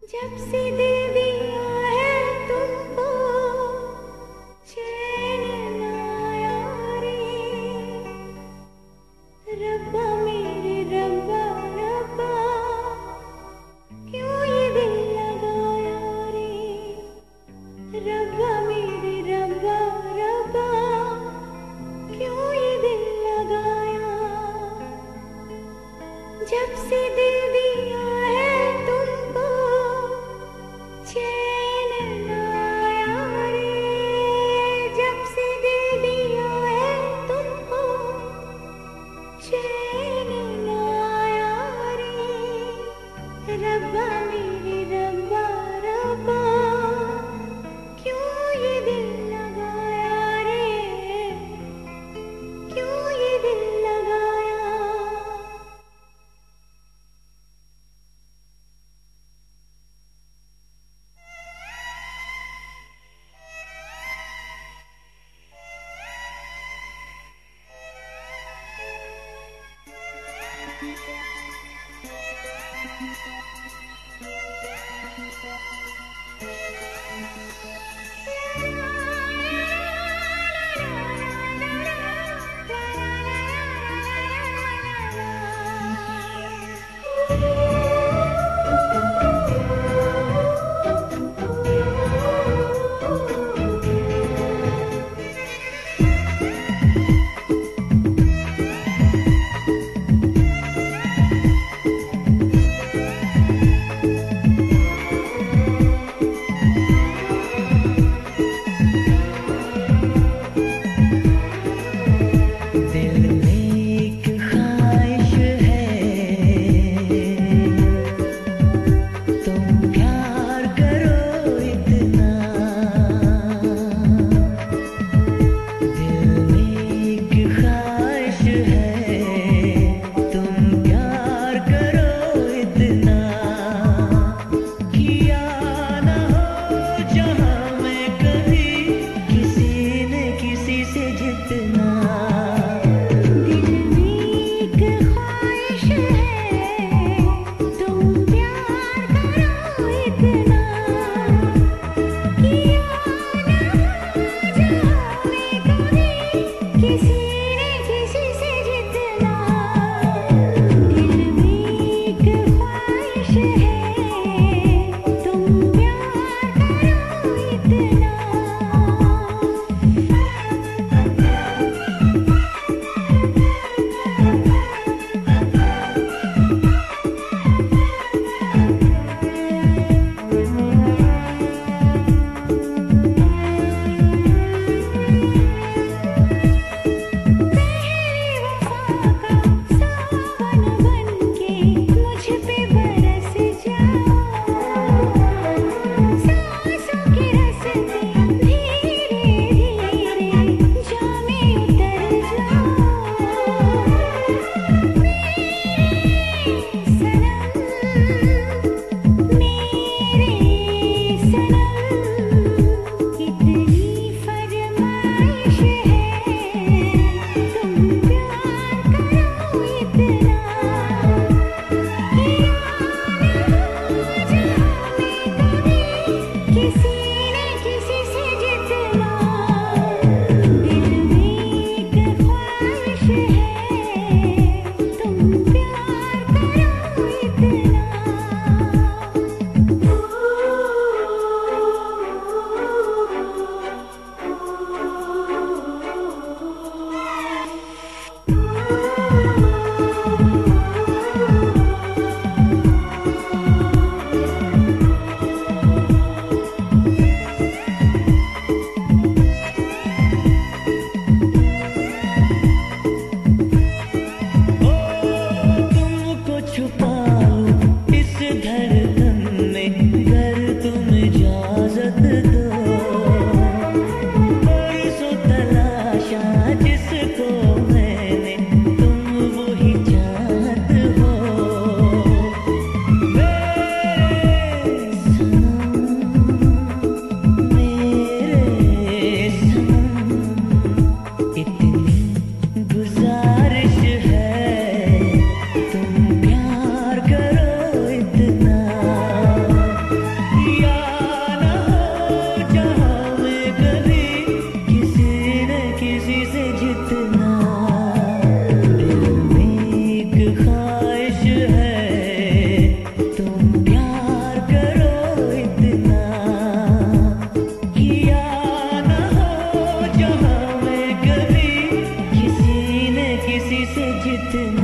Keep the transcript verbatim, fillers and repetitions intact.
जब से दिल दिया है तुमको चैन ना आया रे। रब्बा मेरे रब्बा रब्बा क्यों ये दिल लगाया रे। रब्बा मेरे रब्बा रब्बा क्यों ये दिल लगाया। जब से दिल दिया है तुमको चैन ना आया रे। जब से दिल दिया है तुमको चैन ना आया रे। रब्बा मेरे रब्बा रब्बा क्यों ये दिल लगाया रे। क्यों ये दिल लगाया। किसी से जितना